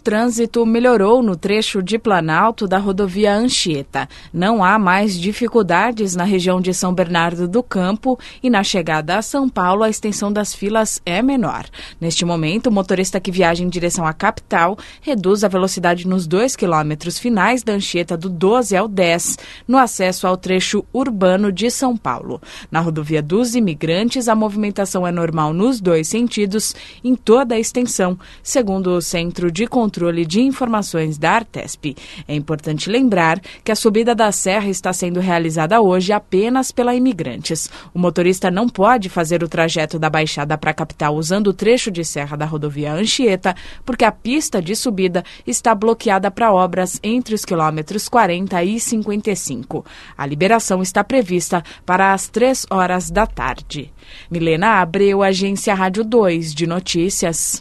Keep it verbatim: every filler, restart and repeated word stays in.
trânsito melhorou no trecho de Planalto da rodovia Anchieta. Não há mais dificuldades na região de São Bernardo do Campo e na chegada a São Paulo a extensão das filas é menor. Neste momento, o motorista que viaja em direção à capital reduz a velocidade nos dois quilômetros finais da Anchieta do doze ao dez, no acesso ao trecho urbano de São Paulo. Na rodovia dos Imigrantes, a movimentação é normal nos dois sentidos, em toda a extensão, segundo o Centro de Controle de Informações da Artesp. É importante lembrar que a subida da serra está sendo realizada hoje apenas pela Imigrantes. O motorista não pode fazer o trajeto da Baixada para a capital usando o trecho de serra da rodovia Anchieta, porque a pista de subida está bloqueada para obras entre os quilômetros quarenta e cinquenta e cinco. A liberação está prevista para as três horas da tarde. Milena Abreu, Agência Rádio dois de Notícias.